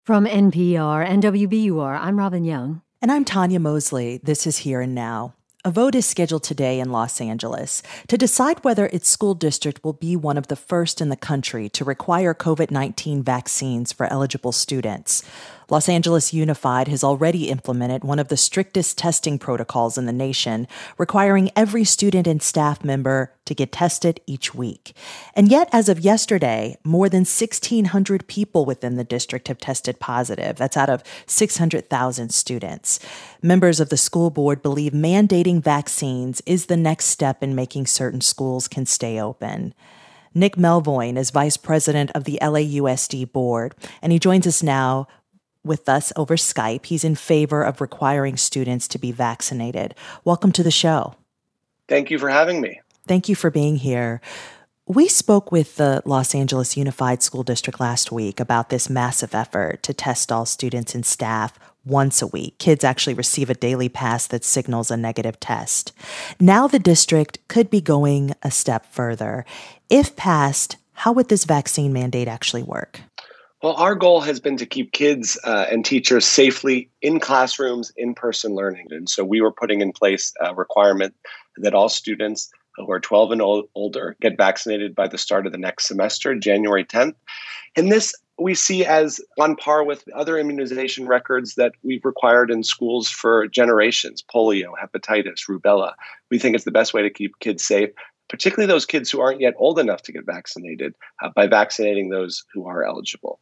From NPR and WBUR, I'm Robin Young. And I'm Tanya Mosley. This is Here and Now. A vote is scheduled today in Los Angeles to decide whether its school district will be one of the first in the country to require COVID-19 vaccines for eligible students. Los Angeles Unified has already implemented one of the strictest testing protocols in the nation, requiring every student and staff member to get tested each week. And yet, as of yesterday, more than 1,600 people within the district have tested positive. That's out of 600,000 students. Members of the school board believe mandating vaccines is the next step in making certain schools can stay open. Nick Melvoin is vice president of the LAUSD board, and he joins us now with us over Skype. He's in favor of requiring students to be vaccinated. Welcome to the show. Thank you for having me. Thank you for being here. We spoke with the Los Angeles Unified School District last week about this massive effort to test all students and staff once a week. Kids actually receive a daily pass that signals a negative test. Now the district could be going a step further. If passed, how would this vaccine mandate actually work? Well, our goal has been to keep kids and teachers safely in classrooms, in-person learning. And so we were putting in place a requirement that all students who are 12 and older get vaccinated by the start of the next semester, January 10th. And this we see as on par with other immunization records that we've required in schools for generations: polio, hepatitis, rubella. We think it's the best way to keep kids safe, particularly those kids who aren't yet old enough to get vaccinated, by vaccinating those who are eligible.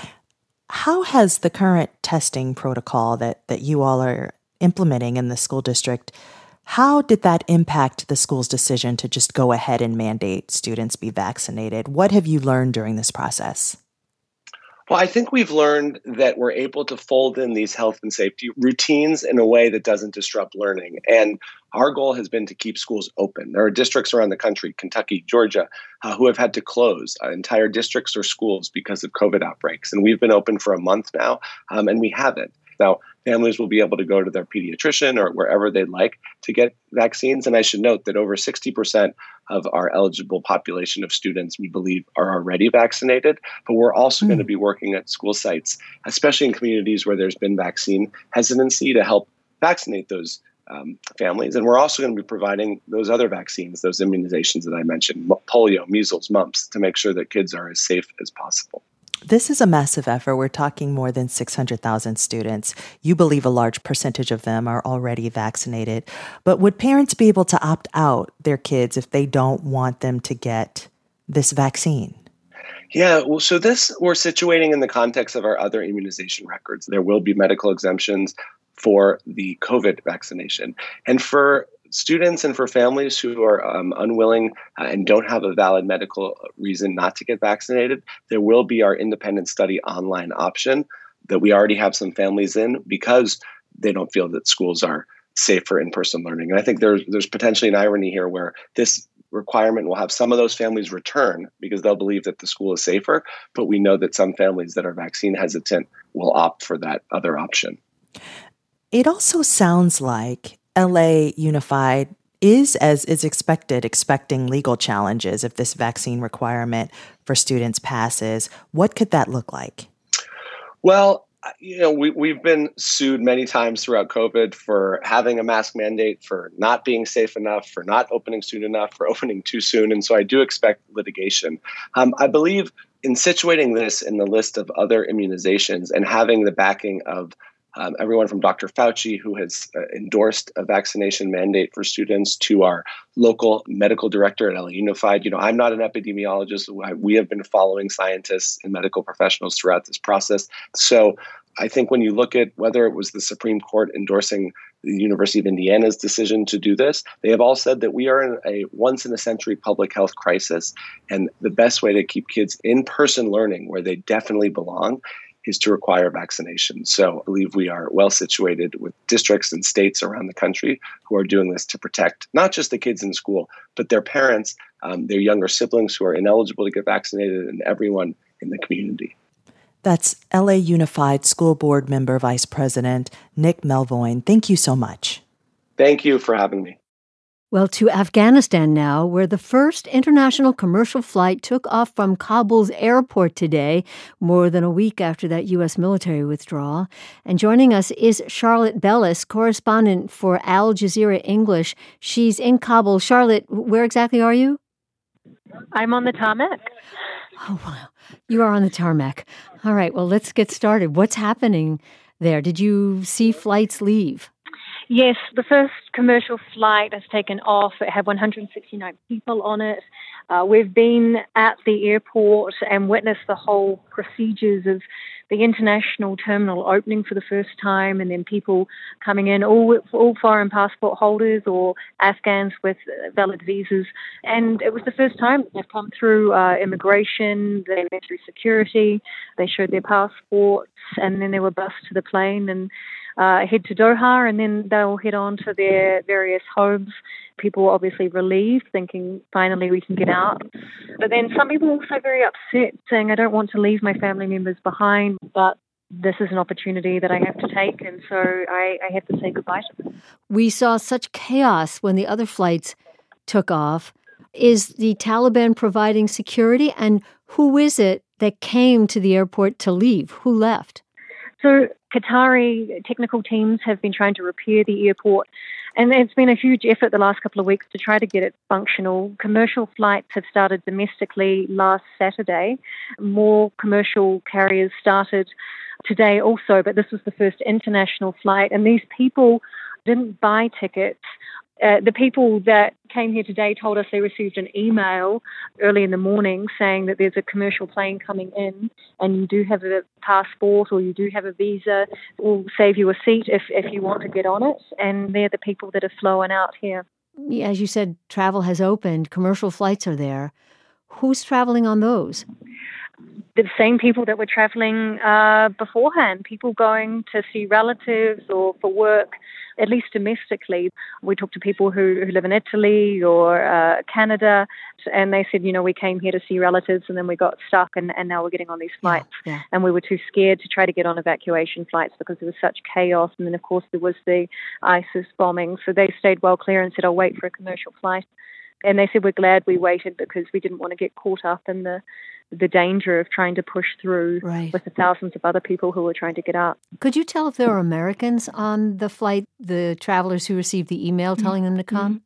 How has the current testing protocol that you all are implementing in the school district, how did that impact the school's decision to just go ahead and mandate students be vaccinated? What have you learned during this process? Well, I think we've learned that we're able to fold in these health and safety routines in a way that doesn't disrupt learning. And our goal has been to keep schools open. There are districts around the country, Kentucky, Georgia, who have had to close entire districts or schools because of COVID outbreaks. And we've been open for a month now, and we haven't. Now, families will be able to go to their pediatrician or wherever they'd like to get vaccines. And I should note that over 60% of our eligible population of students, we believe, are already vaccinated. But we're also going to be working at school sites, especially in communities where there's been vaccine hesitancy, to help vaccinate those families. And we're also going to be providing those other vaccines, those immunizations that I mentioned, polio, measles, mumps, to make sure that kids are as safe as possible. This is a massive effort. We're talking more than 600,000 students. You believe a large percentage of them are already vaccinated. But would parents be able to opt out their kids if they don't want them to get this vaccine? Yeah, well, so this we're situating in the context of our other immunization records. There will be medical exemptions for the COVID vaccination. And for students and for families who are unwilling and don't have a valid medical reason not to get vaccinated, there will be our independent study online option that we already have some families in because they don't feel that schools are safe for in-person learning. And I think there's potentially an irony here where this requirement will have some of those families return because they'll believe that the school is safer, but we know that some families that are vaccine hesitant will opt for that other option. It also sounds like LA Unified is, as is expected, expecting legal challenges if this vaccine requirement for students passes. What could that look like? Well, we've been sued many times throughout COVID for having a mask mandate, for not being safe enough, for not opening soon enough, for opening too soon. And so I do expect litigation. I believe in situating this in the list of other immunizations and having the backing of everyone from Dr. Fauci, who has endorsed a vaccination mandate for students, to our local medical director at LA Unified. I'm not an epidemiologist. We have been following scientists and medical professionals throughout this process. So I think when you look at whether it was the Supreme Court endorsing the University of Indiana's decision to do this, they have all said that we are in a once-in-a-century public health crisis. And the best way to keep kids in-person learning where they definitely belong is to require vaccination. So I believe we are well situated with districts and states around the country who are doing this to protect not just the kids in school, but their parents, their younger siblings who are ineligible to get vaccinated, and everyone in the community. That's LA Unified School Board member, Vice President Nick Melvoin. Thank you so much. Thank you for having me. Well, to Afghanistan now, where the first international commercial flight took off from Kabul's airport today, more than a week after that U.S. military withdrawal. And joining us is Charlotte Bellis, correspondent for Al Jazeera English. She's in Kabul. Charlotte, where exactly are you? I'm on the tarmac. Oh, wow. You are on the tarmac. All right, well, let's get started. What's happening there? Did you see flights leave? Yes, the first commercial flight has taken off. It had 169 people on it. We've been at the airport and witnessed the whole procedures of the international terminal opening for the first time, and then people coming in, all foreign passport holders or Afghans with valid visas. And it was the first time they've come through immigration, they went through security, they showed their passports, and then they were bussed to the plane and head to Doha, and then they'll head on to their various homes. People were obviously relieved, thinking finally we can get out. But then some people were also very upset, saying, I don't want to leave my family members behind, but this is an opportunity that I have to take, and so I have to say goodbye to them. We saw such chaos when the other flights took off. Is the Taliban providing security, and who is it that came to the airport to leave? Who left? So Qatari technical teams have been trying to repair the airport, and it's been a huge effort the last couple of weeks to try to get it functional. Commercial flights have started domestically last Saturday. More commercial carriers started today also, but this was the first international flight, and these people didn't buy tickets. The people that came here today told us they received an email early in the morning saying that there's a commercial plane coming in and you do have a passport or you do have a visa. We'll save you a seat if you want to get on it. And they're the people that are flowing out here. As you said, travel has opened. Commercial flights are there. Who's traveling on those? The same people that were traveling beforehand, people going to see relatives or for work, at least domestically. We talked to people who live in Italy or Canada, and they said, we came here to see relatives and then we got stuck and now we're getting on these flights. Yeah. And we were too scared to try to get on evacuation flights because there was such chaos. And then, of course, there was the ISIS bombing. So they stayed well clear and said, I'll wait for a commercial flight. And they said, we're glad we waited because we didn't want to get caught up in the danger of trying to push through with the thousands of other people who were trying to get out. Could you tell if there were Americans on the flight, the travelers who received the email telling them to come?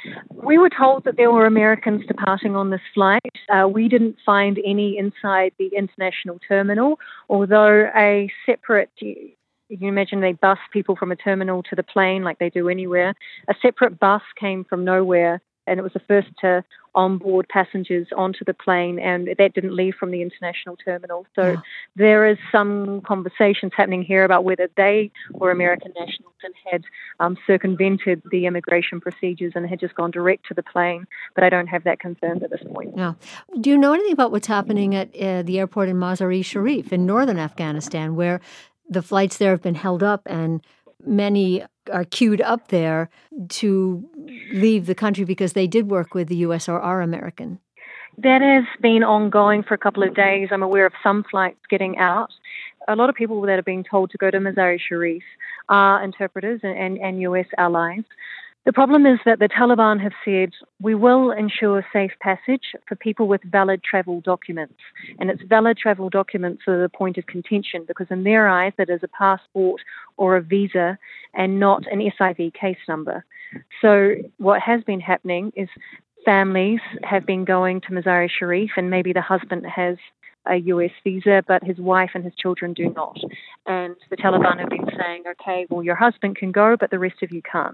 We were told that there were Americans departing on this flight. We didn't find any inside the international terminal, although a separate... You can imagine they bus people from a terminal to the plane like they do anywhere. A separate bus came from nowhere, and it was the first to onboard passengers onto the plane, and that didn't leave from the international terminal. So there is some conversations happening here about whether they were American nationals and had circumvented the immigration procedures and had just gone direct to the plane, but I don't have that confirmed at this point. No. Do you know anything about what's happening at the airport in Mazar-e-Sharif in northern Afghanistan, where the flights there have been held up and many are queued up there to leave the country because they did work with the U.S. or are American? That has been ongoing for a couple of days. I'm aware of some flights getting out. A lot of people that are being told to go to Mazar-e-Sharif are interpreters and U.S. allies. The problem is that the Taliban have said, we will ensure safe passage for people with valid travel documents. And it's valid travel documents that are the point of contention because in their eyes it is a passport or a visa and not an SIV case number. So what has been happening is families have been going to Mazar-e-Sharif and maybe the husband has a US visa, but his wife and his children do not. And the Taliban have been saying, okay, well, your husband can go, but the rest of you can't.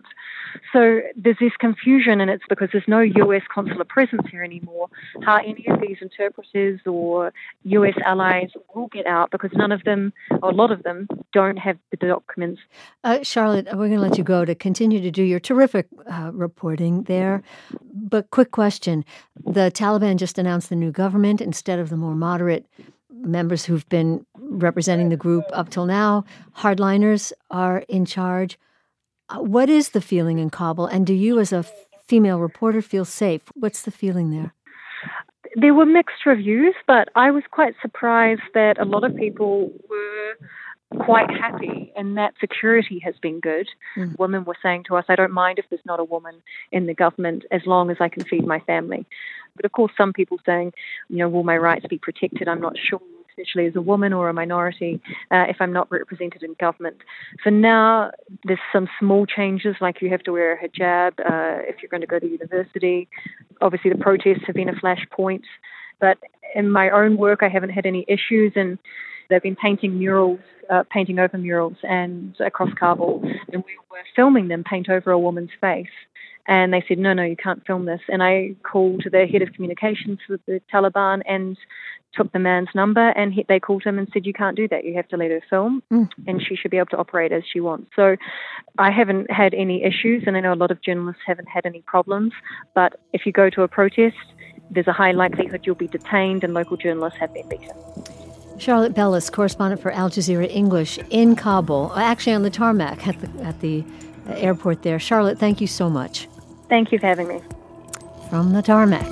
So there's this confusion, and it's because there's no US consular presence here anymore, how any of these interpreters or US allies will get out because none of them, or a lot of them, don't have the documents. Charlotte, we're going to let you go to continue to do your terrific reporting there. But quick question. The Taliban just announced the new government instead of the more moderate members who've been representing the group up till now. Hardliners are in charge. What is the feeling in Kabul? And do you, as a female reporter, feel safe? What's the feeling there? There were mixed reviews, but I was quite surprised that a lot of people were quite happy, and that security has been good. Women were saying to us, I don't mind if there's not a woman in the government as long as I can feed my family. But of course, some people saying, will my rights be protected? I'm not sure, especially as a woman or a minority, if I'm not represented in government. For now, there's some small changes, like you have to wear a hijab if you're going to go to university. Obviously, the protests have been a flashpoint. But in my own work, I haven't had any issues, and they've been painting over murals and across Kabul, and we were filming them paint over a woman's face. And they said, no, you can't film this. And I called the head of communications for the Taliban and took the man's number, and they called him and said, you can't do that. You have to let her film, and she should be able to operate as she wants. So I haven't had any issues, and I know a lot of journalists haven't had any problems. But if you go to a protest, there's a high likelihood you'll be detained, and local journalists have been beaten. Charlotte Bellis, correspondent for Al Jazeera English in Kabul, actually on the tarmac at the airport there. Charlotte, thank you so much. Thank you for having me. From the tarmac.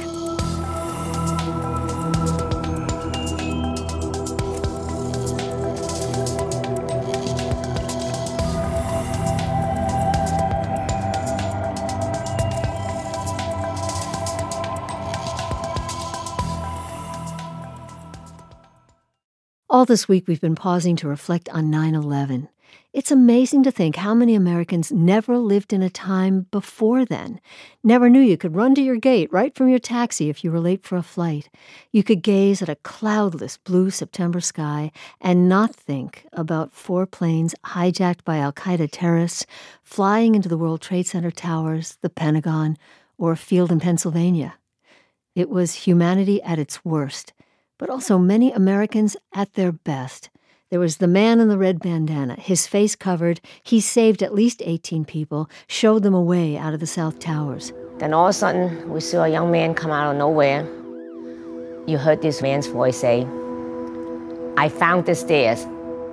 All this week, we've been pausing to reflect on 9/11. It's amazing to think how many Americans never lived in a time before then. Never knew you could run to your gate right from your taxi if you were late for a flight. You could gaze at a cloudless blue September sky and not think about 4 planes hijacked by al-Qaeda terrorists flying into the World Trade Center towers, the Pentagon, or a field in Pennsylvania. It was humanity at its worst, but also many Americans at their best. There was the man in the red bandana, his face covered. He saved at least 18 people, showed them a way out of the South Towers. Then all of a sudden, we saw a young man come out of nowhere. You heard this man's voice say, I found the stairs.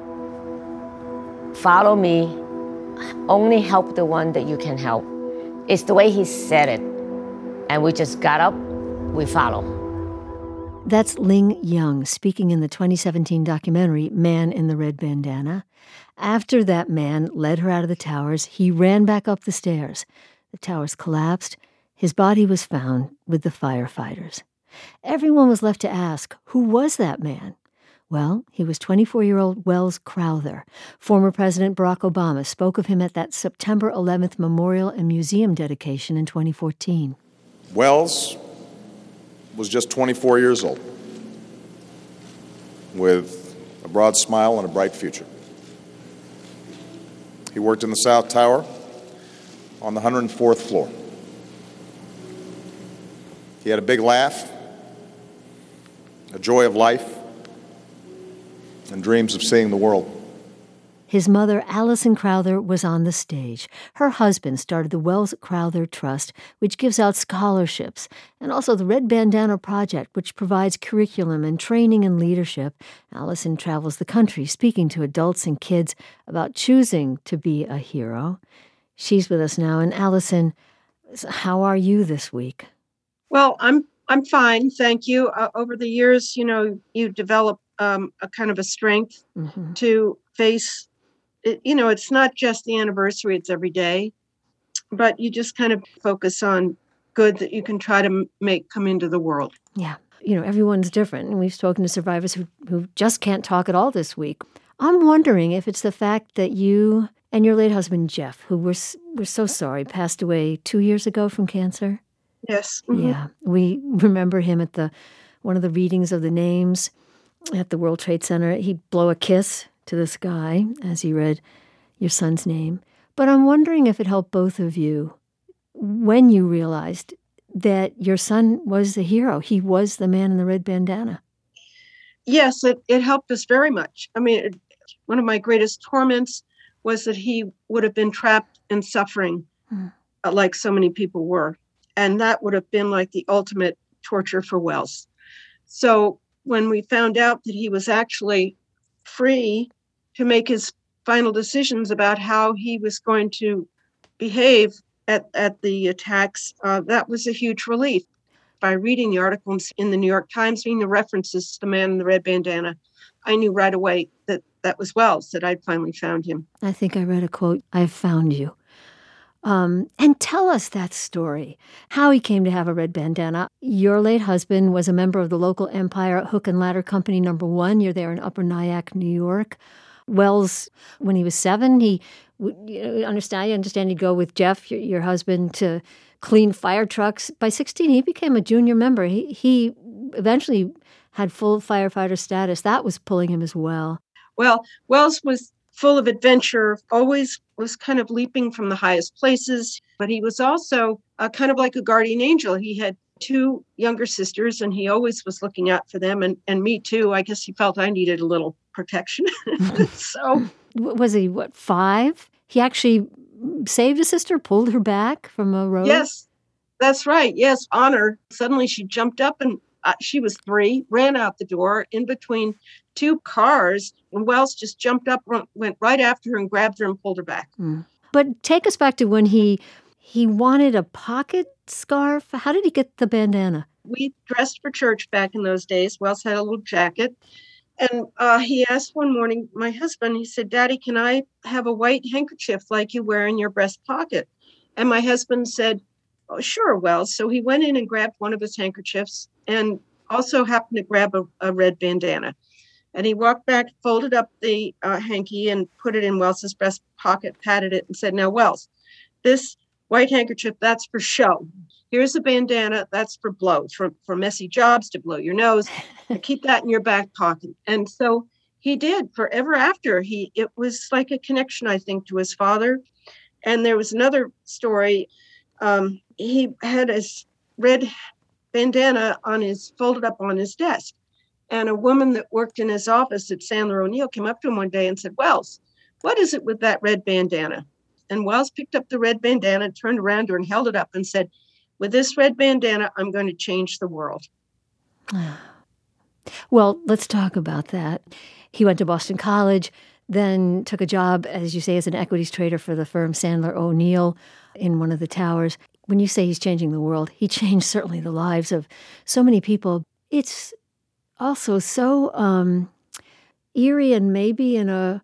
Follow me. Only help the one that you can help. It's the way he said it. And we just got up, we follow. That's Ling Young speaking in the 2017 documentary Man in the Red Bandana. After that man led her out of the towers, he ran back up the stairs. The towers collapsed. His body was found with the firefighters. Everyone was left to ask, who was that man? Well, he was 24-year-old Welles Crowther. Former President Barack Obama spoke of him at that September 11th memorial and museum dedication in 2014. Welles was just 24 years old, with a broad smile and a bright future. He worked in the South Tower on the 104th floor. He had a big laugh, a joy of life, and dreams of seeing the world. His mother, Allison Crowther, was on the stage. Her husband started the Welles Crowther Trust, which gives out scholarships, and also the Red Bandana Project, which provides curriculum and training in leadership. Allison travels the country speaking to adults and kids about choosing to be a hero. She's with us now. And Allison, how are you this week? Well, I'm fine, thank you. Over the years, you develop a kind of a strength to face. It's not just the anniversary, it's every day, but you just kind of focus on good that you can try to make come into the world. Yeah. Everyone's different, and we've spoken to survivors who just can't talk at all this week. I'm wondering if it's the fact that you and your late husband, Jeff, who we're so sorry, passed away 2 years ago from cancer. Yes. Mm-hmm. Yeah. We remember him at one of the readings of the names at the World Trade Center. He'd blow a kiss to the sky as he read your son's name. But I'm wondering if it helped both of you when you realized that your son was the hero. He was the man in the red bandana. Yes, it helped us very much. I mean, one of my greatest torments was that he would have been trapped in suffering like so many people were. And that would have been like the ultimate torture for Welles. So when we found out that he was actually free to make his final decisions about how he was going to behave at the attacks, that was a huge relief. By reading the articles in the New York Times, reading the references to the man in the red bandana, I knew right away that that was Wells, that I'd finally found him. I think I read a quote, "I've found you." And tell us that story, how he came to have a red bandana. Your late husband was a member of the local Empire Hook and Ladder Company No. 1. You're there in Upper Nyack, New York. Wells, when he was 7, I understand he'd go with Jeff, your husband, to clean fire trucks. By 16, he became a junior member. He eventually had full firefighter status. That was pulling him as well. Well, Wells was full of adventure, always was kind of leaping from the highest places, but he was also kind of like a guardian angel. He had 2 younger sisters, and he always was looking out for them, and me too. I guess he felt I needed a little protection. So, was he, 5? He actually saved a sister, pulled her back from a road? Yes, that's right. Yes, Honor. Suddenly she jumped up, and she was 3, ran out the door in between 2 cars, and Wells just jumped up, went right after her and grabbed her and pulled her back. But take us back to when he wanted a pocket scarf. How did he get the bandana? We dressed for church back in those days. Wells had a little jacket. And he asked one morning, my husband, he said, "Daddy, can I have a white handkerchief like you wear in your breast pocket?" And my husband said, "Oh, sure, Wells." So he went in and grabbed one of his handkerchiefs and also happened to grab a red bandana. And he walked back, folded up the hanky and put it in Wells's breast pocket, patted it and said, "Now, Wells, this white handkerchief, that's for show. Here's a bandana, that's for blow, for messy jobs, to blow your nose. Keep that in your back pocket." And so he did forever after. It was like a connection, I think, to his father. And there was another story. He had his red bandana folded up on his desk. And a woman that worked in his office at Sandler O'Neill came up to him one day and said, "Wells, what is it with that red bandana?" And Wells picked up the red bandana, turned around to her and held it up and said, "With this red bandana, I'm going to change the world." Well, let's talk about that. He went to Boston College, then took a job, as you say, as an equities trader for the firm Sandler O'Neill in one of the towers. When you say he's changing the world, he changed certainly the lives of so many people. It's also so eerie, and maybe in a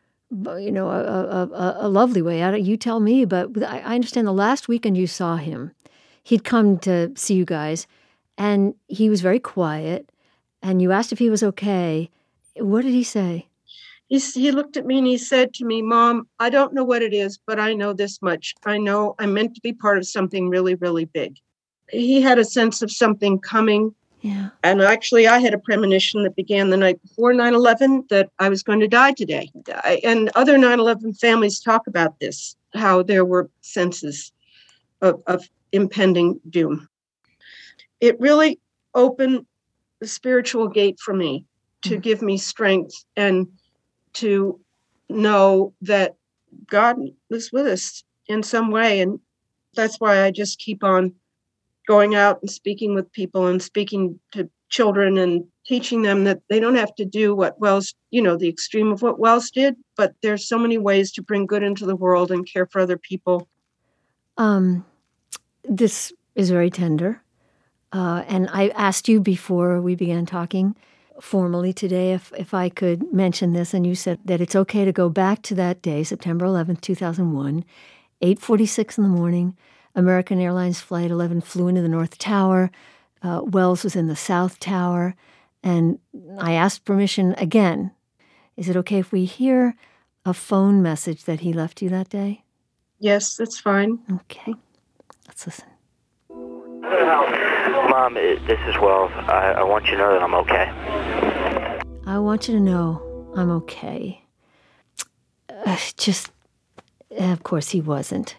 lovely way. You tell me, but I understand the last weekend you saw him, he'd come to see you guys, and he was very quiet, and you asked if he was okay. What did he say? He looked at me and he said to me, "Mom, I don't know what it is, but I know this much. I know I'm meant to be part of something really, really big." He had a sense of something coming. Yeah. And actually, I had a premonition that began the night before 9/11 that I was going to die today. And other 9/11 families talk about this, how there were senses of impending doom. It really opened the spiritual gate for me to give me strength and to know that God was with us in some way. And that's why I just keep on going out and speaking with people and speaking to children and teaching them that they don't have to do what Wells, the extreme of what Wells did, but there's so many ways to bring good into the world and care for other people. This is very tender. And I asked you before we began talking formally today if I could mention this, and you said that it's okay to go back to that day, September 11th, 2001, 8:46 in the morning. American Airlines Flight 11 flew into the North Tower. Wells was in the South Tower. And I asked permission again. Is it okay if we hear a phone message that he left you that day? Yes, that's fine. Okay. Let's listen. Mom, this is Wells. I want you to know that I'm okay. I want you to know I'm okay. Of course he wasn't.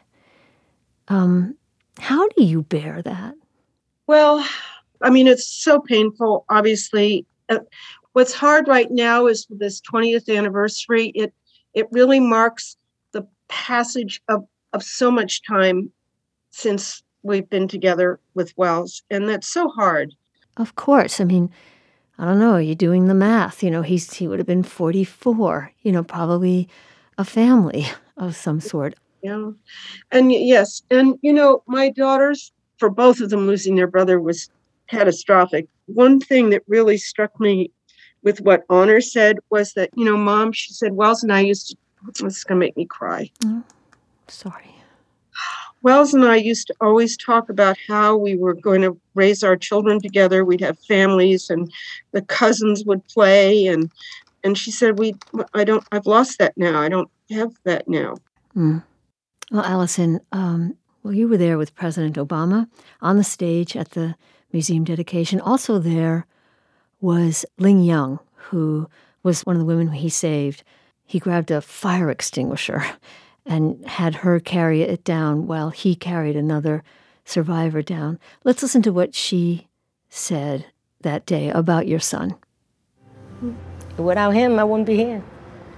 How do you bear that? Well, I mean, it's so painful, obviously. What's hard right now is this 20th anniversary. It really marks the passage of so much time since we've been together with Wells, and that's so hard. Of course. I mean, I don't know, you're doing the math. He would have been 44, probably a family of some sort. Yeah. And yes. And, my daughters, for both of them, losing their brother was catastrophic. One thing that really struck me with what Honor said was that, Mom, she said, Wells and I used to, this is going to make me cry. Oh, sorry. Wells and I used to always talk about how we were going to raise our children together. We'd have families and the cousins would play. And she said, I've lost that now. I don't have that now. Mm. Well, Allison, you were there with President Obama on the stage at the museum dedication. Also there was Ling Young, who was one of the women he saved. He grabbed a fire extinguisher and had her carry it down while he carried another survivor down. Let's listen to what she said that day about your son. Without him, I wouldn't be here.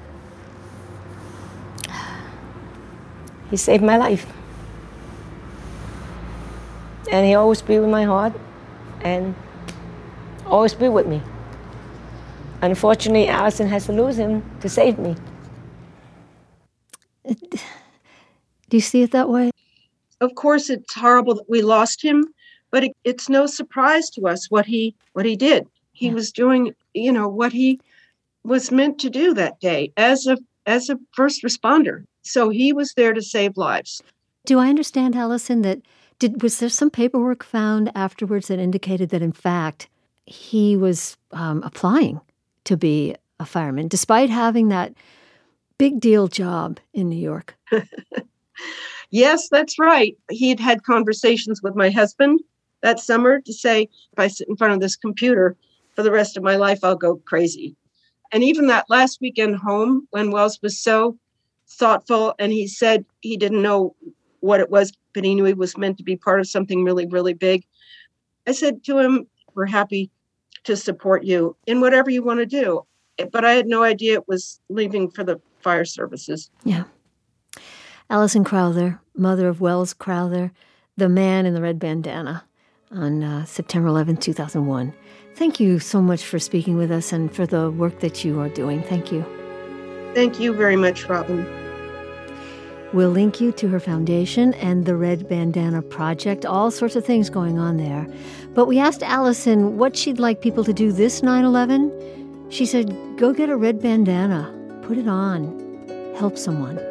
He saved my life. And he'll always be with my heart and always be with me. Unfortunately, Allison has to lose him to save me. Do you see it that way? Of course, it's horrible that we lost him, but it's no surprise to us what he did. He was doing, what he was meant to do that day as a first responder. So he was there to save lives. Do I understand, Allison, that was there some paperwork found afterwards that indicated that, in fact, he was applying to be a fireman, despite having that big deal job in New York? Yes, that's right. He had conversations with my husband that summer to say, if I sit in front of this computer for the rest of my life, I'll go crazy. And even that last weekend home, when Wells was so thoughtful and he said he didn't know what it was, but he knew he was meant to be part of something really, really big. I said to him, we're happy to support you in whatever you want to do. But I had no idea it was leaving for the fire services. Yeah. Allison Crowther, mother of Wells Crowther, the man in the red bandana, on September 11, 2001. Thank you so much for speaking with us and for the work that you are doing. Thank you. Thank you very much, Robin. We'll link you to her foundation and the Red Bandana Project, all sorts of things going on there. But we asked Allison what she'd like people to do this 9/11. She said, go get a red bandana, put it on, help someone.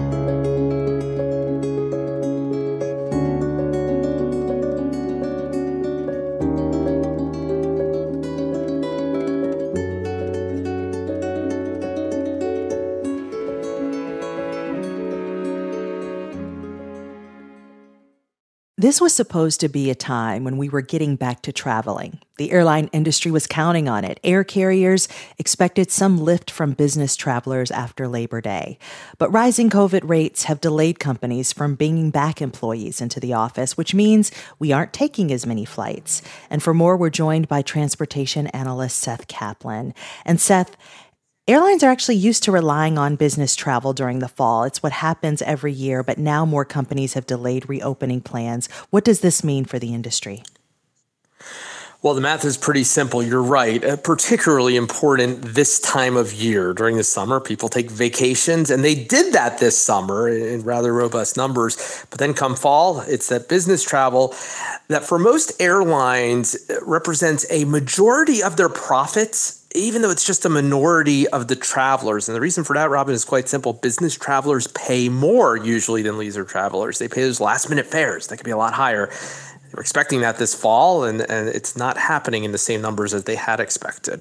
This was supposed to be a time when we were getting back to traveling. The airline industry was counting on it. Air carriers expected some lift from business travelers after Labor Day. But rising COVID rates have delayed companies from bringing back employees into the office, which means we aren't taking as many flights. And for more, we're joined by transportation analyst Seth Kaplan. And Seth, airlines are actually used to relying on business travel during the fall. It's what happens every year, but now more companies have delayed reopening plans. What does this mean for the industry? Well, the math is pretty simple. You're right. Particularly important this time of year. During the summer, people take vacations, and they did that this summer in rather robust numbers. But then come fall, it's that business travel that for most airlines represents a majority of their profits, even though it's just a minority of the travelers. And the reason for that, Robin, is quite simple. Business travelers pay more usually than leisure travelers. They pay those last-minute fares. That can be a lot higher. They were expecting that this fall, and it's not happening in the same numbers as they had expected.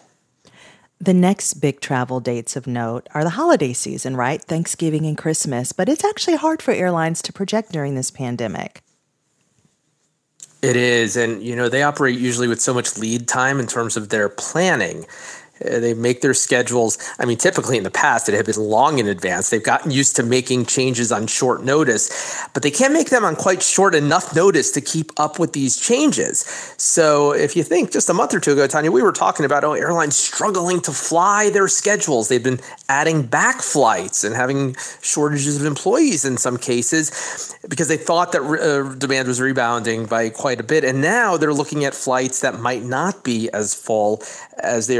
The next big travel dates of note are the holiday season, right? Thanksgiving and Christmas. But it's actually hard for airlines to project during this pandemic. It is. And, they operate usually with so much lead time in terms of their planning. They make their schedules. I mean, typically in the past, it had been long in advance. They've gotten used to making changes on short notice, but they can't make them on quite short enough notice to keep up with these changes. So if you think just a month or two ago, Tanya, we were talking about, airlines struggling to fly their schedules. They've been adding back flights and having shortages of employees in some cases because they thought that demand was rebounding by quite a bit. And now they're looking at flights that might not be as full as they originally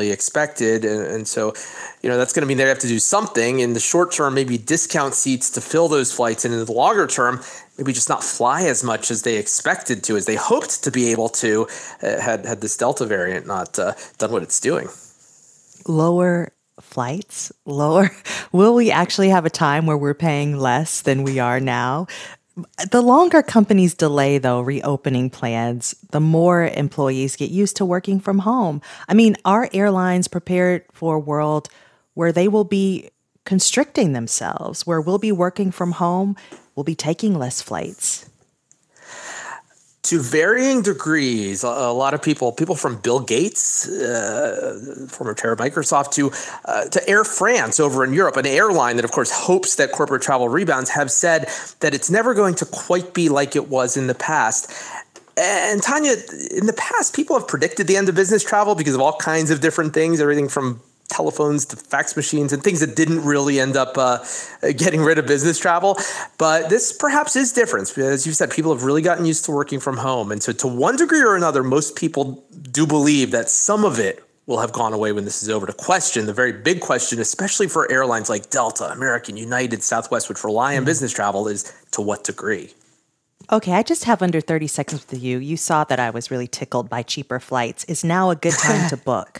originally expected. And so, that's going to mean they have to do something in the short term, maybe discount seats to fill those flights. And in the longer term, maybe just not fly as much as they expected to, as they hoped to be able to, had this Delta variant not done what it's doing. Lower flights? Will we actually have a time where we're paying less than we are now? The longer companies delay, though, reopening plans, the more employees get used to working from home. I mean, are airlines prepared for a world where they will be constricting themselves, where we'll be working from home, we'll be taking less flights? To varying degrees, a lot of people from Bill Gates, former chair of Microsoft, to Air France over in Europe, an airline that, of course, hopes that corporate travel rebounds, have said that it's never going to quite be like it was in the past. And Tanya, in the past, people have predicted the end of business travel because of all kinds of different things, everything from telephones to fax machines and things that didn't really end up getting rid of business travel. But this perhaps is different. As you said, people have really gotten used to working from home. And so to one degree or another, most people do believe that some of it will have gone away when this is over. To question, the very big question, especially for airlines like Delta, American, United, Southwest, which rely on business travel, is to what degree? Okay, I just have under 30 seconds with you. You saw that I was really tickled by cheaper flights. Is now a good time to book?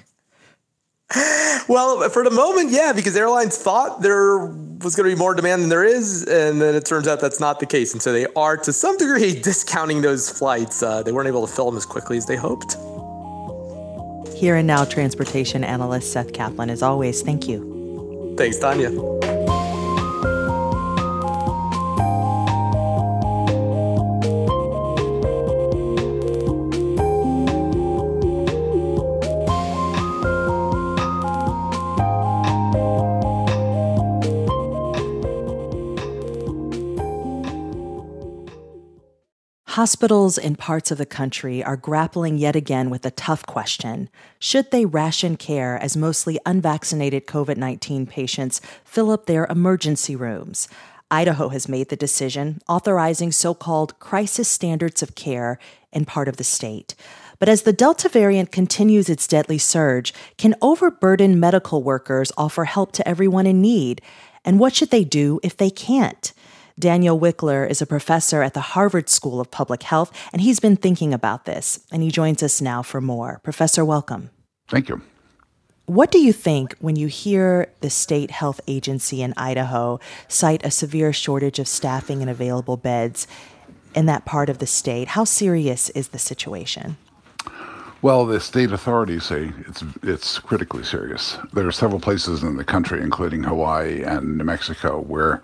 Well, for the moment, yeah, because airlines thought there was going to be more demand than there is, and then it turns out that's not the case. And so they are, to some degree, discounting those flights. They weren't able to fill them as quickly as they hoped. Here and Now transportation analyst Seth Kaplan, as always, thank you. Thanks, Tanya. Hospitals in parts of the country are grappling yet again with a tough question. Should they ration care as mostly unvaccinated COVID-19 patients fill up their emergency rooms? Idaho has made the decision, authorizing so-called crisis standards of care in part of the state. But as the Delta variant continues its deadly surge, can overburdened medical workers offer help to everyone in need? And what should they do if they can't? Daniel Wickler is a professor at the Harvard School of Public Health, and he's been thinking about this, and he joins us now for more. Professor, welcome. Thank you. What do you think when you hear the state health agency in Idaho cite a severe shortage of staffing and available beds in that part of the state? How serious is the situation? Well, the state authorities say it's critically serious. There are several places in the country, including Hawaii and New Mexico, where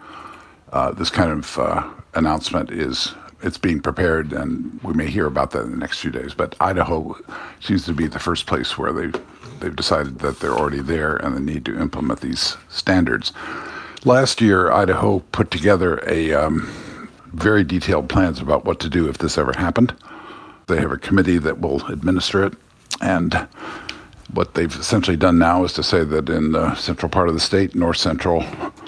this kind of announcement it's being prepared, and we may hear about that in the next few days. But Idaho seems to be the first place where they've decided that they're already there and they need to implement these standards. Last year, Idaho put together a very detailed plans about what to do if this ever happened. They have a committee that will administer it, and what they've essentially done now is to say that in the central part of the state, north central,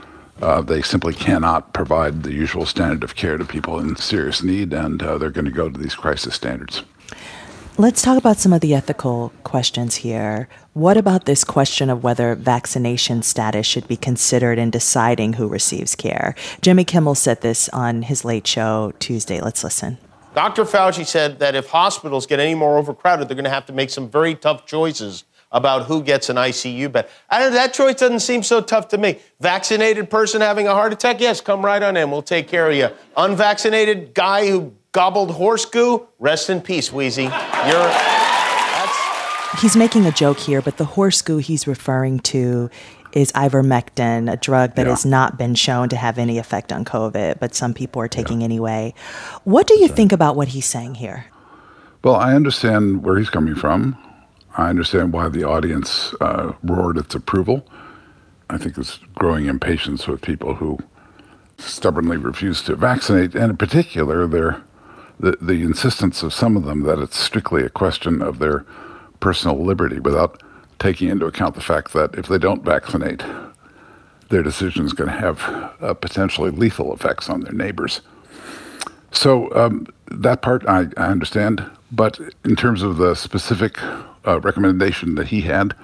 they simply cannot provide the usual standard of care to people in serious need, and they're going to go to these crisis standards. Let's talk about some of the ethical questions here. What about this question of whether vaccination status should be considered in deciding who receives care? Jimmy Kimmel said this on his Late Show Tuesday. Let's listen. Dr. Fauci said that if hospitals get any more overcrowded, they're going to have to make some very tough choices about who gets an ICU bed. That choice doesn't seem so tough to me. Vaccinated person having a heart attack? Yes, come right on in. We'll take care of you. Unvaccinated guy who gobbled horse goo? Rest in peace, Wheezy. He's making a joke here, but the horse goo he's referring to is ivermectin, a drug that has not been shown to have any effect on COVID, but some people are taking anyway. What do you think about what he's saying here? Well, I understand where he's coming from. I understand why the audience roared its approval. I think there's growing impatience with people who stubbornly refuse to vaccinate, and in particular, the insistence of some of them that it's strictly a question of their personal liberty without taking into account the fact that if they don't vaccinate, their decision is going to have potentially lethal effects on their neighbors. So that part I understand. But in terms of the specific recommendation that he had,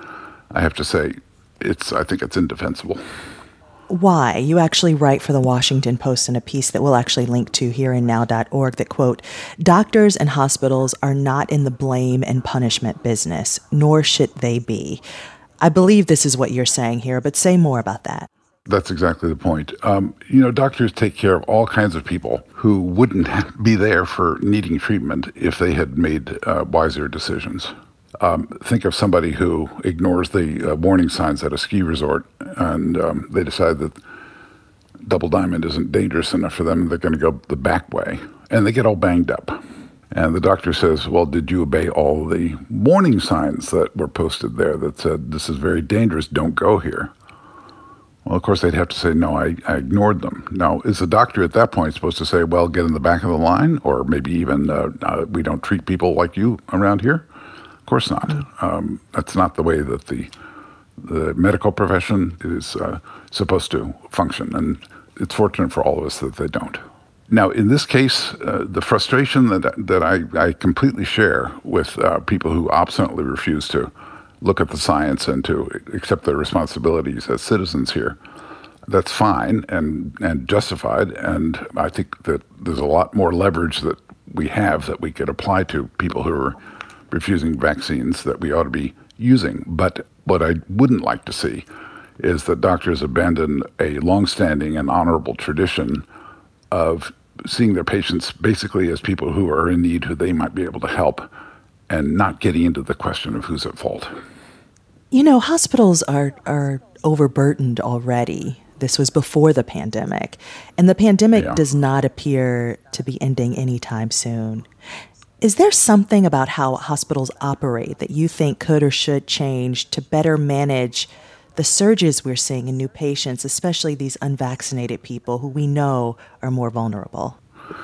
I have to say, I think it's indefensible. Why? You actually write for the Washington Post in a piece that we'll actually link to hereinnow.org that, quote, doctors and hospitals are not in the blame and punishment business, nor should they be. I believe this is what you're saying here, but say more about that. That's exactly the point. Doctors take care of all kinds of people who wouldn't be there for needing treatment if they had made wiser decisions. Think of somebody who ignores the warning signs at a ski resort and they decide that Double Diamond isn't dangerous enough for them. They're going to go the back way and they get all banged up. And the doctor says, well, did you obey all the warning signs that were posted there that said, this is very dangerous, don't go here? Well, of course, they'd have to say, no, I ignored them. Now, is the doctor at that point supposed to say, well, get in the back of the line? Or maybe even, we don't treat people like you around here? Of course not. That's not the way that the medical profession is supposed to function. And it's fortunate for all of us that they don't. Now, in this case, the frustration that I completely share with people who obstinately refuse to look at the science and to accept their responsibilities as citizens here, that's fine and justified. And I think that there's a lot more leverage that we have that we could apply to people who are refusing vaccines that we ought to be using. But what I wouldn't like to see is that doctors abandon a longstanding and honorable tradition of seeing their patients basically as people who are in need, who they might be able to help, and not getting into the question of who's at fault. Hospitals are overburdened already. This was before the pandemic, and the pandemic does not appear to be ending anytime soon. Is there something about how hospitals operate that you think could or should change to better manage the surges we're seeing in new patients, especially these unvaccinated people who we know are more vulnerable?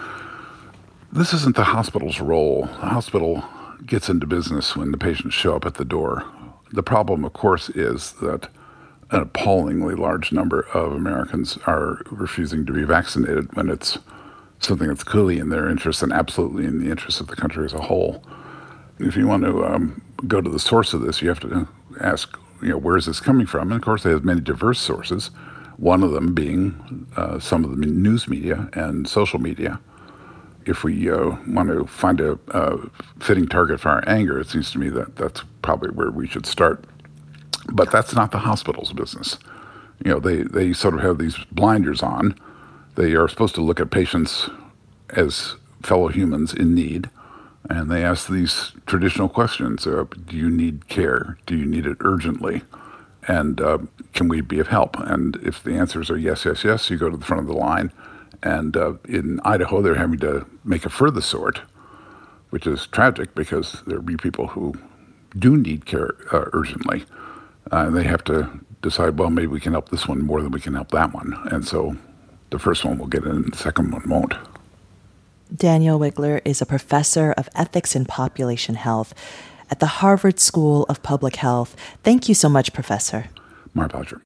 This isn't the hospital's role. The hospital gets into business when the patients show up at the door. The problem, of course, is that an appallingly large number of Americans are refusing to be vaccinated when it's something that's clearly in their interest and absolutely in the interest of the country as a whole. If you want to go to the source of this, you have to ask, where is this coming from? And of course, they have many diverse sources, one of them being some of the news media and social media. If we want to find a fitting target for our anger, it seems to me that that's probably where we should start. But that's not the hospital's business. They sort of have these blinders on. They are supposed to look at patients as fellow humans in need, and they ask these traditional questions. Do you need care? Do you need it urgently? And can we be of help? And if the answers are yes, yes, yes, you go to the front of the line. And in Idaho, they're having to make a further sort, which is tragic because there'll be people who do need care urgently. And they have to decide, well, maybe we can help this one more than we can help that one. And so the first one will get in and the second one won't. Daniel Wigler is a professor of ethics in population health at the Harvard School of Public Health. Thank you so much, Professor. My pleasure.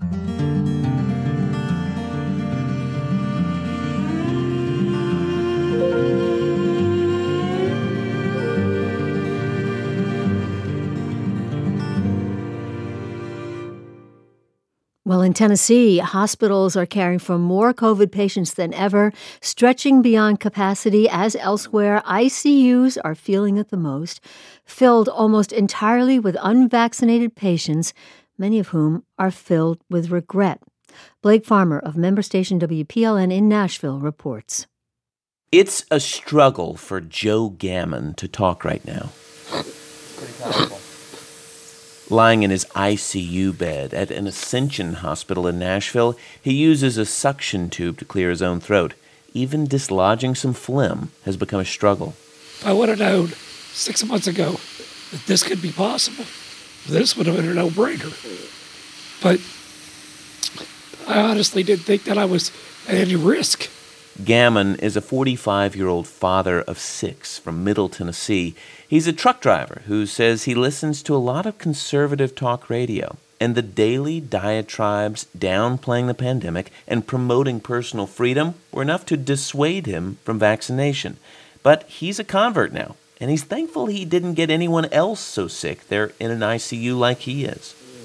Well, in Tennessee, hospitals are caring for more COVID patients than ever, stretching beyond capacity as elsewhere. ICUs are feeling it the most, filled almost entirely with unvaccinated patients, many of whom are filled with regret. Blake Farmer of member station WPLN in Nashville reports. It's a struggle for Joe Gammon to talk right now. Pretty powerful. Lying in his ICU bed at an Ascension hospital in Nashville, he uses a suction tube to clear his own throat. Even dislodging some phlegm has become a struggle. If I would have known 6 months ago that this could be possible, this would have been a no-brainer. But I honestly didn't think that I was at any risk. Gammon is a 45-year-old father of 6 from Middle Tennessee. He's a truck driver who says he listens to a lot of conservative talk radio, and the daily diatribes downplaying the pandemic and promoting personal freedom were enough to dissuade him from vaccination. But he's a convert now, and he's thankful he didn't get anyone else so sick they're in an ICU like he is.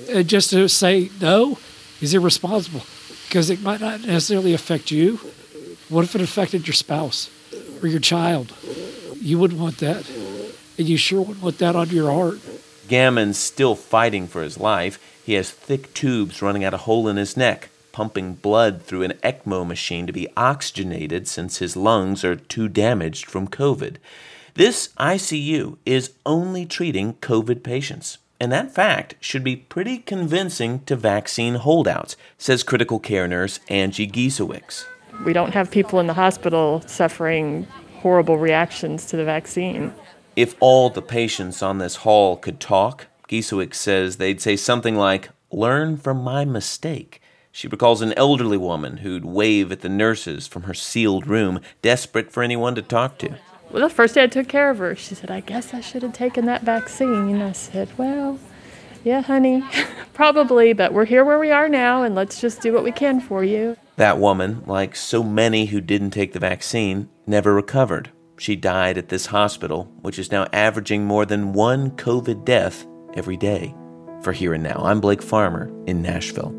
just to say no is irresponsible because it might not necessarily affect you. What if it affected your spouse or your child? You wouldn't want that. And you sure wouldn't want that on your heart. Gammon's still fighting for his life. He has thick tubes running out a hole in his neck, pumping blood through an ECMO machine to be oxygenated since his lungs are too damaged from COVID. This ICU is only treating COVID patients, and that fact should be pretty convincing to vaccine holdouts, says critical care nurse Angie Giesewicz. We don't have people in the hospital suffering horrible reactions to the vaccine. If all the patients on this hall could talk, Giesewicz says they'd say something like, "Learn from my mistake." She recalls an elderly woman who'd wave at the nurses from her sealed room, desperate for anyone to talk to. Well, the first day I took care of her, she said, "I guess I should have taken that vaccine." I said, "Well, yeah, honey, probably, but we're here where we are now, and let's just do what we can for you." That woman, like so many who didn't take the vaccine, never recovered. She died at this hospital, which is now averaging more than one COVID death every day. For Here and Now, I'm Blake Farmer in Nashville.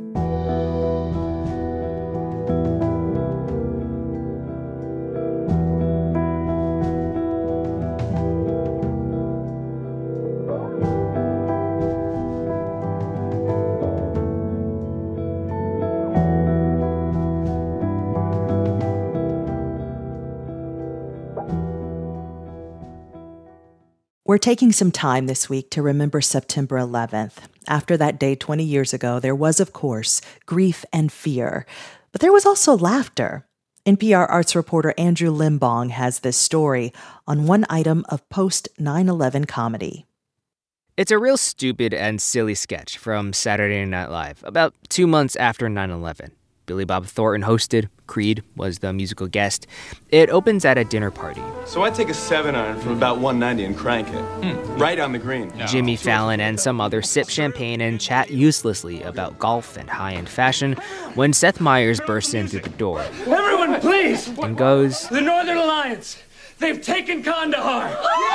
We're taking some time this week to remember September 11th. After that day 20 years ago, there was, of course, grief and fear. But there was also laughter. NPR arts reporter Andrew Limbong has this story on one item of post-9/11 comedy. It's a real stupid and silly sketch from Saturday Night Live about 2 months after 9/11. Billy Bob Thornton hosted. Creed was the musical guest. It opens at a dinner party. So I take a 7-iron from about 190 and crank it. Right on the green. Jimmy Fallon and some others sip champagne and chat uselessly about golf and high-end fashion when Seth Meyers bursts in through the door. Everyone, please! And goes, "The Northern Alliance! They've taken Kandahar!"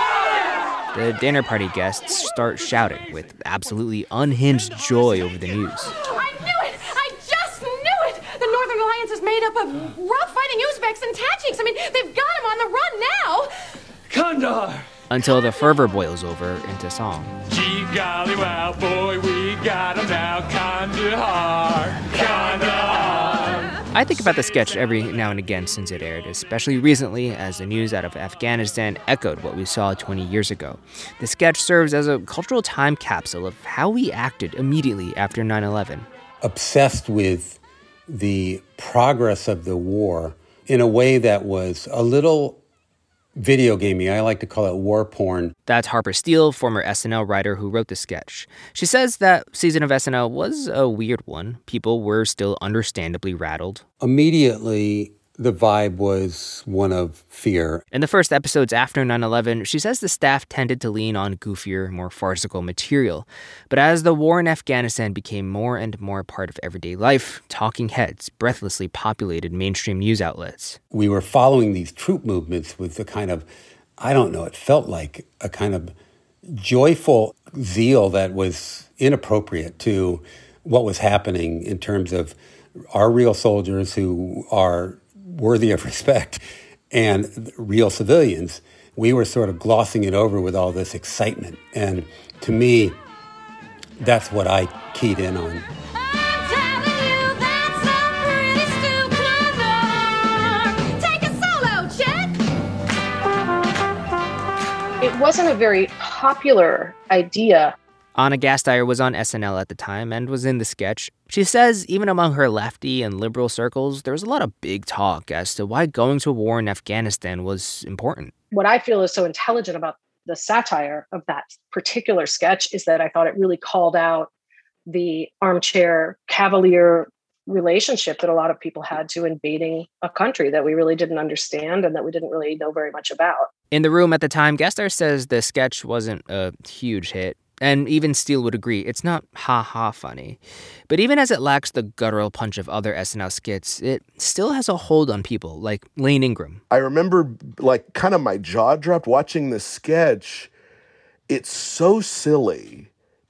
The dinner party guests start shouting with absolutely unhinged joy over the news. I knew it! I just knew it! The Northern Alliance is made up of rough-fighting Uzbeks and Tajiks. I mean, they've got them on the run now! Kandahar! Until the fervor boils over into song. Gee golly wow, boy, we got him now. Kandahar! Kandahar! I think about the sketch every now and again since it aired, especially recently as the news out of Afghanistan echoed what we saw 20 years ago. The sketch serves as a cultural time capsule of how we acted immediately after 9/11. Obsessed with the progress of the war in a way that was a little video gamey. I like to call it war porn. That's Harper Steele, former SNL writer who wrote the sketch. She says that season of SNL was a weird one. People were still understandably rattled. Immediately, the vibe was one of fear. In the first episodes after 9/11, she says the staff tended to lean on goofier, more farcical material. But as the war in Afghanistan became more and more a part of everyday life, talking heads breathlessly populated mainstream news outlets. We were following these troop movements with the kind of, I don't know, it felt like a kind of joyful zeal that was inappropriate to what was happening in terms of our real soldiers who are worthy of respect and real civilians. We were sort of glossing it over with all this excitement. And to me, that's what I keyed in on. It wasn't a very popular idea. Ana Gasteyer was on SNL at the time and was in the sketch. She says even among her lefty and liberal circles, there was a lot of big talk as to why going to war in Afghanistan was important. What I feel is so intelligent about the satire of that particular sketch is that I thought it really called out the armchair cavalier relationship that a lot of people had to invading a country that we really didn't understand and that we didn't really know very much about. In the room at the time, Gasteyer says the sketch wasn't a huge hit. And even Steele would agree, it's not ha-ha funny. But even as it lacks the guttural punch of other SNL skits, it still has a hold on people, like Lane Ingram. I remember, kind of my jaw dropped watching the sketch. It's so silly.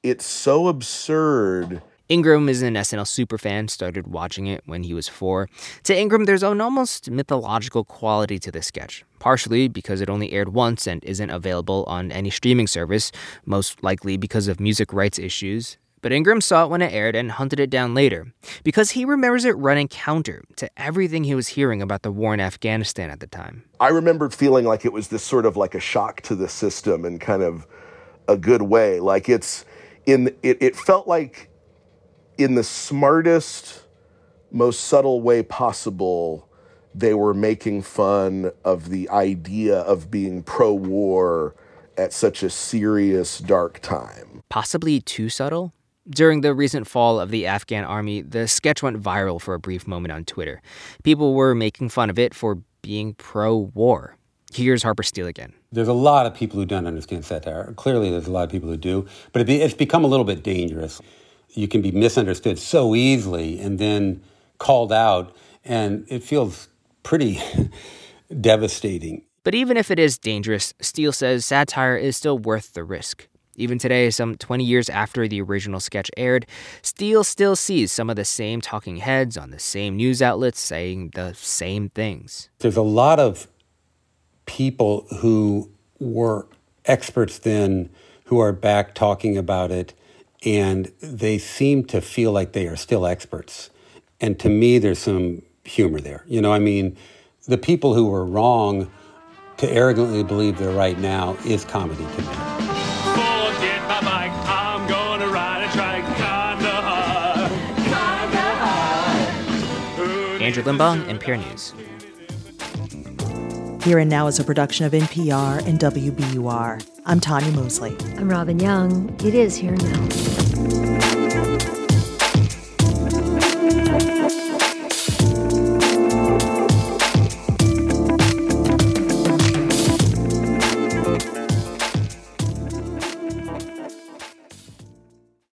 it's so absurd. Ingram is an SNL superfan, started watching it when he was 4. To Ingram, there's an almost mythological quality to this sketch, partially because it only aired once and isn't available on any streaming service, most likely because of music rights issues. But Ingram saw it when it aired and hunted it down later, because he remembers it running counter to everything he was hearing about the war in Afghanistan at the time. I remembered feeling like it was this sort of like a shock to the system in kind of a good way. Like it felt like in the smartest, most subtle way possible, they were making fun of the idea of being pro-war at such a serious, dark time. Possibly too subtle? During the recent fall of the Afghan army, the sketch went viral for a brief moment on Twitter. People were making fun of it for being pro-war. Here's Harper Steele again. There's a lot of people who don't understand satire. Clearly, there's a lot of people who do, but it's become a little bit dangerous. You can be misunderstood so easily and then called out, and it feels pretty devastating. But even if it is dangerous, Steele says satire is still worth the risk. Even today, some 20 years after the original sketch aired, Steele still sees some of the same talking heads on the same news outlets saying the same things. There's a lot of people who were experts then who are back talking about it, and they seem to feel like they are still experts. And to me, there's some humor there. You know, I mean, the people who were wrong to arrogantly believe they're right now is comedy to me. Forget my bike, I'm gonna ride a trike, Kandahar. Andrew Limbaugh, NPR News. Here and Now is a production of NPR and WBUR. I'm Tanya Mosley. I'm Robin Young. It is Here and Now.